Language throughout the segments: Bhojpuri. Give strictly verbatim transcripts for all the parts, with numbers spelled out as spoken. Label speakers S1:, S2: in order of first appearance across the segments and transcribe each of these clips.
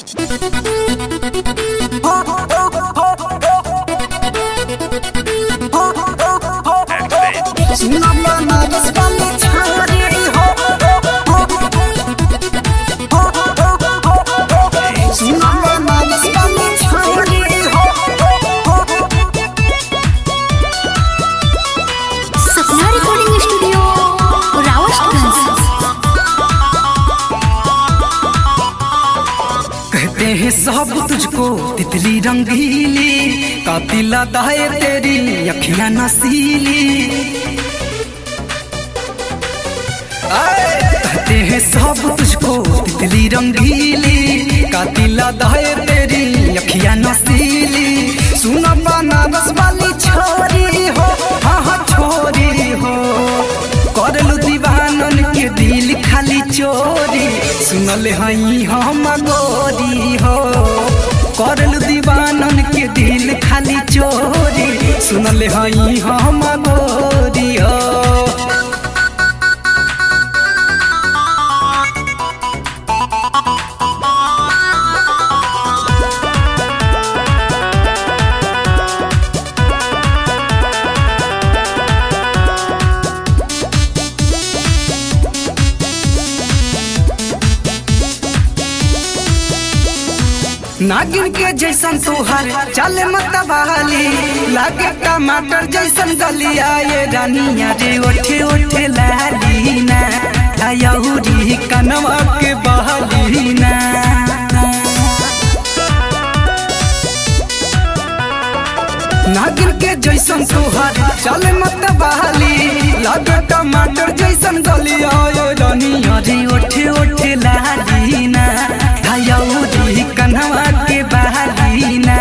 S1: सब तुझको तितली रंगीली कातिल अदाए तेरी अखियां नसीली। कहते हैं सब तुझको तितली रंगीली कातिल अदाए तेरी अखियां नसीली। सुना बनारस वाली छोरी हो, हाँ हाँ छोरी हो, कर लू दीवानन के दिल खाली चोरी। सुनल हई हम गोरी हो, कर लू दीवानन के दिल खाली चोरी। सुनल हई हम गोरी हो। नागिन के जैसन तोहर चल मतवाली लागे टमाटर जैसन गलिया ये रानिया रे ओठे ओठे लाली ना आयौरी कनवा के बहली ना। नागिन के जैसन तोहर चल मतवाली लागे टमाटर जैसन गलिया ये रानिया रे ओठे ओठे लाली ना आयौरी कनवा के बहली ना।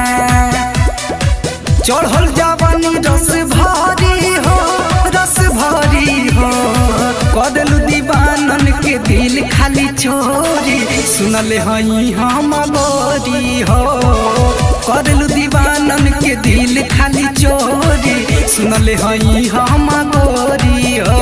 S1: चढ़ल जवानी रस भरी हो, रस भरी हो, कदलू दीवानन के दिल खाली चोरी। सुनल हई हम गोरी हो, कदलू दीवानन के दिल खाली चोरी। सुनल हई हम गोरी हो।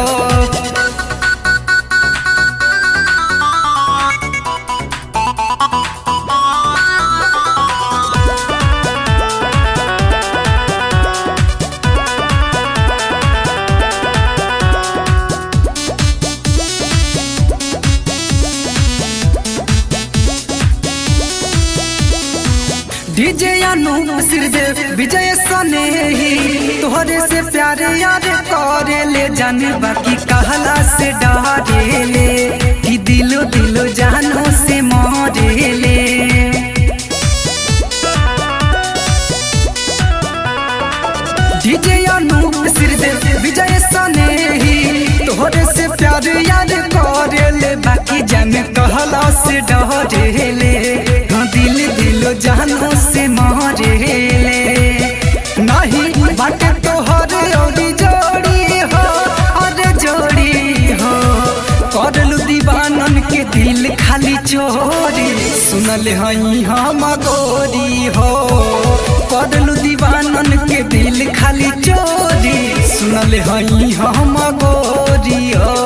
S1: डीजे अनूप सिरदेव विजय सनेही तोहरे से प्यारे यार करे ले जाने बाकी कहला से डरे ले कि दिलो दिलो जानो से मरे ले। डीजे अनूप सिरदेव विजय सनेही तोहरे से प्यारे यार करे ले बाकी जाने कहला से डरे ले दिल दिलो जानो से मरे ले। नहीं बाटे तोहर औरी जोड़ी हो, अरे जोड़ी हो, करलू दीवानन के दिल खाली चोरी। सुनल हई हम गोरी हो, करलू दीवानन के दिल खाली चोरी। सुनल हई हम गोरी हो।